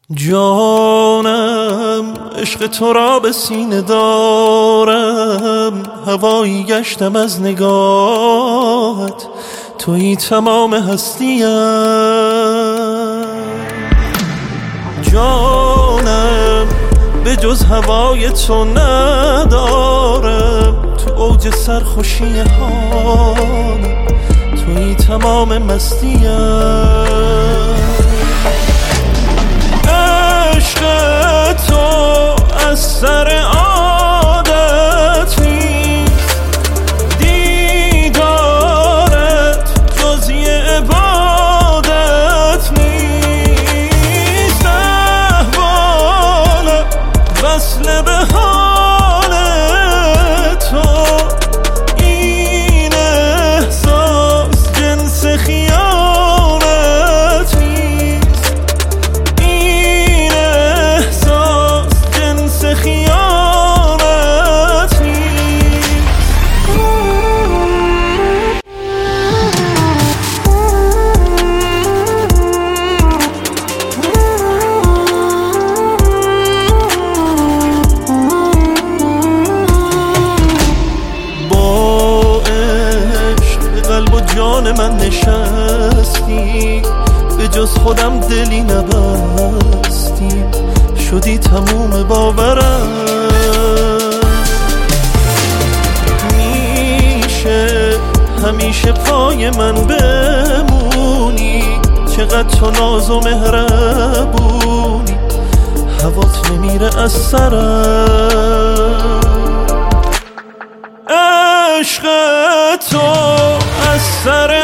جانم عشق تو را به سینه دارم، هوایی گشتم از نگاهت، تویی تمام هستیم. جانم به جز هوای تو ندارم، تو اوج سرخوشی حالم، تویی تمام مستیم. عشق تو از سر عادت نیست، دیدارت جز یه عبادت نیست. احوالم وصل به حال تو، این احساس جنس خیانت نیست، این احساس جنس خیانت نیست. با عشق به قلب و جان من نشستی، به جز خودم دلی نبستی، شدی تموم باورم. میشه همیشه پای من بمونی، چقدر تو ناز و مهربونی، هوات نمیره از سرم. عشق تو از سر